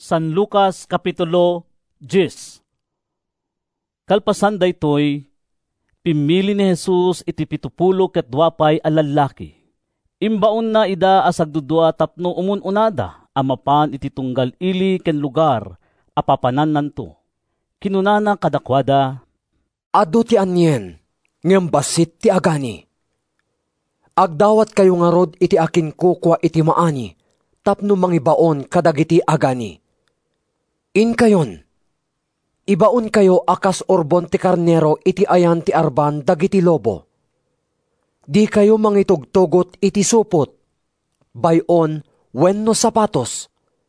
San Lucas Kapitulo 10. Kalpasan daytoy, pimili ni Jesus iti 70 ket 2 a lalaki. Imbaon na ida asagdudua tapno umununada amapan iti tunggal ili ken lugar apapanan nanto. Kinunana kadakwada, "Adu ti anyen, ngem basit ti agani. Agdawat kayo nga rod iti akin kukwa iti maani, tapno mangibaon kadagiti agani. In kayon, ibaon kayo akas orbon ti karnero iti ayan ti arban dagiti lobo. Di kayo mangitugtugot iti supot, bayon wenno sapatos.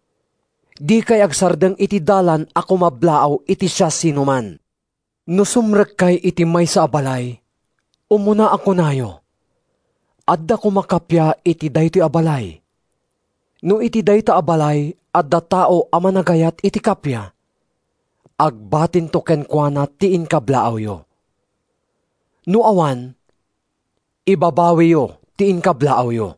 Di kay agsardeng iti dalan ako mablaaw iti siya sinuman. No sumrek kay iti maysa a balay, umuna ako nayo. Adda ko makapya iti daytoy a balay. No iti dayta a balay, adda tao a managayat iti kapya. Agbatin to kenkwana ti inkablaaw yo. No awan, ibabawi yo ti inkablaaw yo.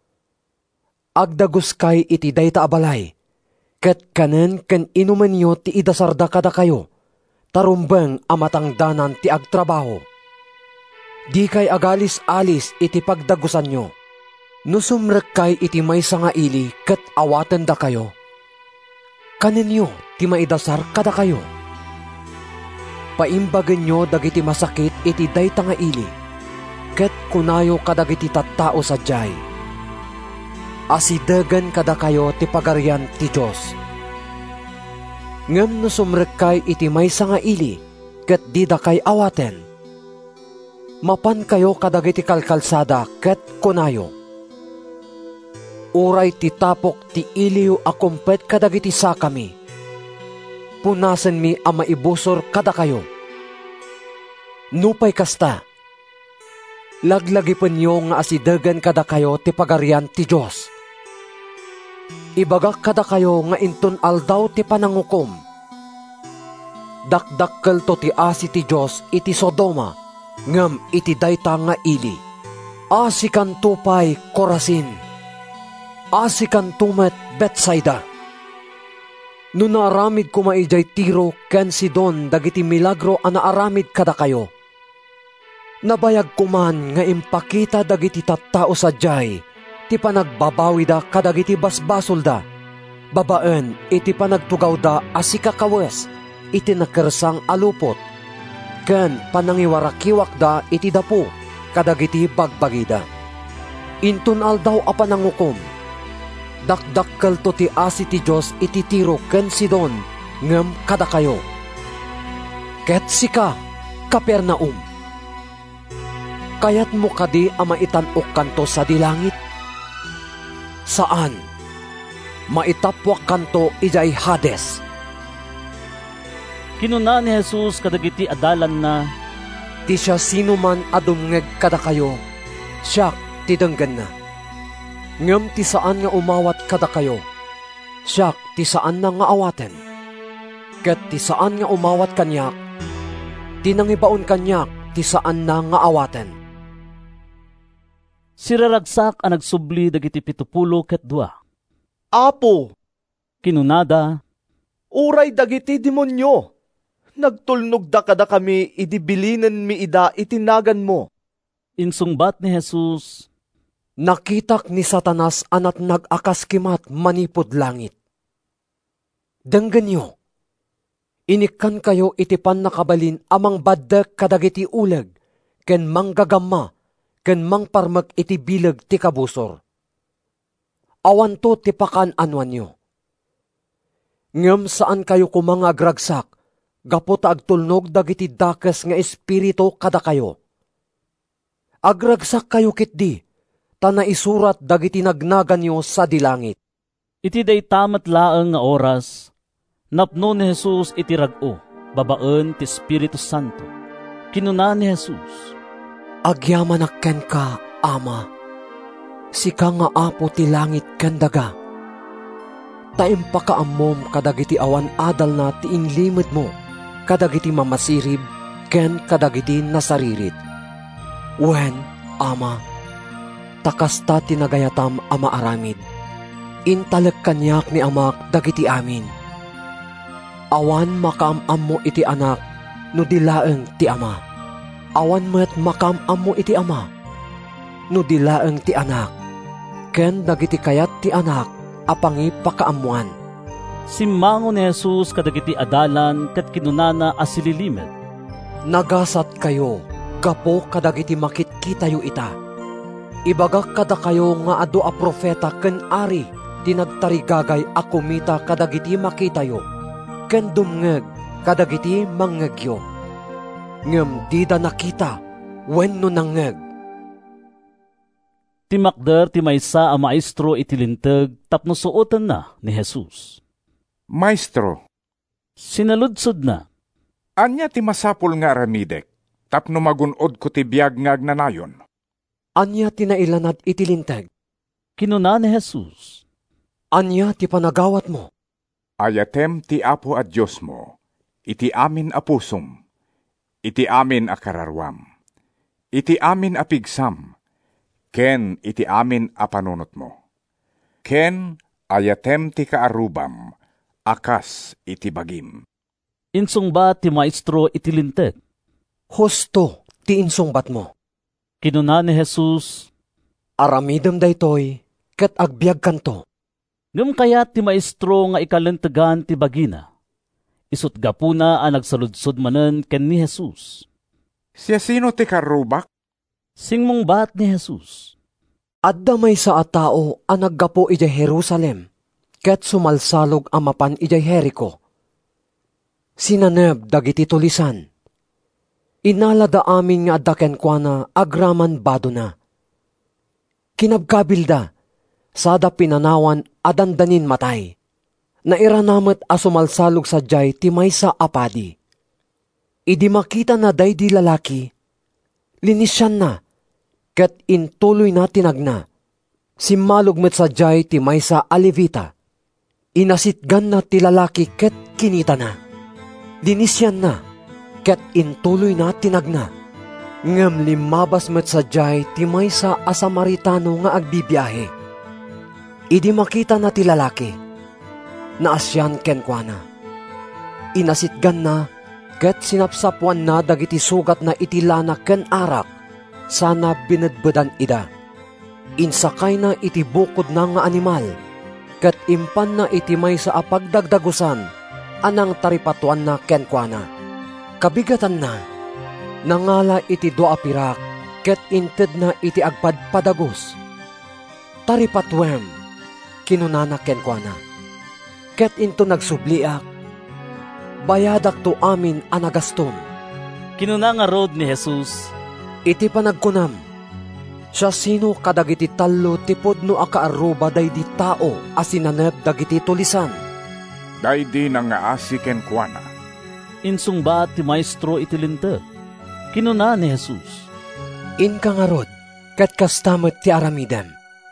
Agdagos kay iti dayta a balay, ket kanen ken inumen yo ti idasarda kada kayo, tarumbeng amatangdanan ti agtrabaho. Di kay agalis-alis iti pagdagusan nyo. No sumrek kay iti maysa nga ili ket awaten da kayo, kaninyo ti maidasar kada kayo. Paimbagen nyo dagiti masakit iti dayta nga ili, ket kunayo kadagiti tattao sadyay. Asidagan kada kayo ti pagarian ti Diyos. Ngem no sumrek kay iti maysa nga ili, ket di da kay awaten, mapan kayo kadagiti kalkalsada ket kunayo, uray ti tapok ti iliw a kumpet kadagiti sakami. Punasen mi a maibusor kada kayo. Nupay kasta, laglagipen nyo nga asidagan kada kayo ti pagarian ti Diyos. Ibagak kada kayo nga inton aldaw ti panangukom. Dakdakkel to ti asi ti Diyos iti Sodoma, ngem iti dayta nga ili. Asikan tupay Corazin, asikan tumet Betsaida. No naaramid kumaijay Tiro ken Sidon dagiti milagro a naaramid kada kayo, nabayag kuman nga impakita dagiti tattao sadyay ti panagbabawi da kadagiti basbasol da, babaen iti panagtugaw da asikakawes iti nakersang alupot, ken panangiwarakiwak da iti dapo kadagiti bagbagida. Inton aldaw a panangukom, dakdakkel to ti asi ti Diyos iti Tiro ken Sidon ngem kada kayo. Ket sika, Kapernaum, kayat mo kadi a maitanok kanto sa dilangit? Saan? Maitapwak kanto ijay Hades. kinuna ni Jesus kadagiti adalan na, Ti siya sinuman adumngeg kada kayo, siya ti denggen na. Ngem ti saan nga umawat kada kayo, siya ti saan na nga awaten. Ket ti saan nga umawat kanyak, ti nangibaon kanyak ti saan na nga awaten. siraragsak a nagsubli dagiti 70 ket 2. "Apo," Kinunada, uray dagiti demonyo, nagtulnog da kada kami idibilinen mi ida itinagan mo. insungbat ni Jesus, Nakitak ni Satanas anat nag-akas kimat manipod langit. Denggen nyo, inikan kayo itipan nakabalin amang baddek kadagiti uleg, ken manggagamma, ken mangparmek iti bileg ti kabusor. Awan to ti pakan anwan nyo. Ngem saan kayo kumangagragsak, gapo ta agtulnog dagiti dakes nga espiritu kada kayo. Agragsak kayo kitdi, ta naisurat dagiti nagnagan nyo sa dilangit. iti daytamet laeng nga oras, napno ni Jesus iti rag-o, babaen ti Espiritu Santo. Kinuna ni Jesus, Agyaman ken ka, Ama, sika nga apo ti langit ken daga. Taimpakaammom kadagiti awan adal na ti inlimit mo, kadagiti mamasirib ken kadagiti nasaririt. Wen, Ama, takasta tinagayatam ama aramid. Intalek kanyak ni amak dagiti amin, Awan makaamam mo iti anak, no dilaeng ti ama. Awan met makaamam mo iti ama, no dilaeng ti anak. Ken dagiti kayat ti anak, apangi pakaamuan. Simmango ni Jesus kadagiti adalan ket kinunana asililimet. Nagasat kayo, gapo kadagiti makitkitayo ita. Ibagak kada kayo nga adu a profeta ken ari, tinagtarigagay a kumita kadagiti makitayo, ken dumngeg kadagiti mangngegyo. Ngem dida nakita, wenno nangngeg. Timakder ti maysa a maestro iti linteg tapno suoten na ni Jesus. Maestro, Sinaludsod na. anya ti masapul nga aramidek, tapno magunod ko ti biyag nga agnanayon? Anya tinailanad iti linteg? Kinuna ni Jesus. Anya ti panagawat mo? Ayatem ti Apo at Diyos mo, iti amin a pusom, iti amin a kararwam, iti amin a pigsam, ken iti amin a panunot mo. Ken ayatem ti kaarubam, akas iti bagim. Insungba ti maestro iti linteg. Husto ti insungbat mo. Kinuna ni Jesus. Aramidem daytoy, ket agbyag kanto. Ngem kaya ti maestro nga ikalentegan ti bagina. Isut gapuna a nagsaludsod manen ken ni Jesus. Siya sino ti karubak? Singmungbat ni Jesus. Adda may sa atao a naggapo ijay Jerusalem, ket sumalsalog a mapan ijay Jericho. Sinaneb dagiti tulisan. Inalada amin nga adda kenkwana agraman bado na. Kinabkabilda, sada pinanawan adandanin matay. Nairanamet a sumalsalog sadyay ti maysa apadi. Idi makita na daydi lalaki, linisyan na, ket intuloy na tinagna. Simmalog met sadyay ti maysa alivita. Inasitgan na ti lalaki ket kinita na. Linisyan na, ket intuloy na tinagna. Ngem limabas met sadyay ti maysa a Samaritano nga agbibiyahe. Idi makita na ti lalaki, naasyan kenkwana. Inasitgan na, ket sinapsapuan na dagiti sugat na itilana ken arak, sana binedbedan ida. Insakay na iti bukod na nga animal, ket impan na iti maysa a pagdagdagusan, anang taripatuan na kenkwana. Kabigatan na, nangala iti doa pirak, ket inted na iti agpadpadagos. Taripatuem, kinunana kenkwana. Ket into nagsubliak, bayadak to amin anagaston. Kinuna nga rod ni Jesus. Iti panagkunam, siya sino kadagiti tallo tipod no akaaruba daydi tao asinaneb dagiti tulisan. Daydi nang nga asi kenkwana. Insungba ti maestro iti linteg. Kinuna ni Jesus. Inka nga rod, ket kastamet ti aramidem.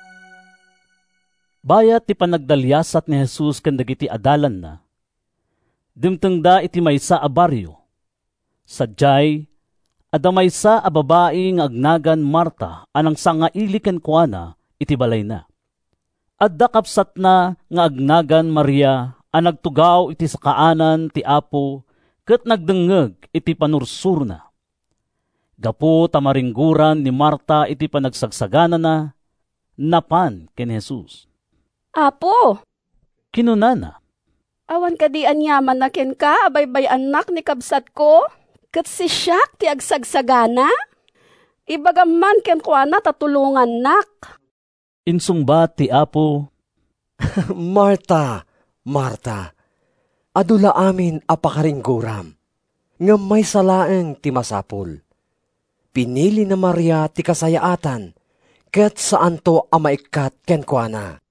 Bayat ti panagdalyasat ni Jesus ken dagiti adalan na. Dimtengda iti maysa a baryo. Sadyay, adda maysa a babae nga agnagan Marta anang sangaili kenkwana iti balay na. Adda kapsat na nga agnagan Maria a nagtugaw iti sakaanan ti Apo ket nagdengeg iti panursur na. Gapu tamaringguran ni Marta iti panagsagsagana na, napan ken Jesus. Apo, Kinunana. awan ka di anyaman na ken ka, abaybay anak ni kabsat ko, ket si siyak ti agsagsagana? Ibagaman ken ko na tatulungan nak. Insungbat ti Apo. Marta, Marta, adula amin apakaringguram, nga may salaeng ti masapul. Pinili na Maria ti kasayaatan, ket saan to amaikat kenkwana.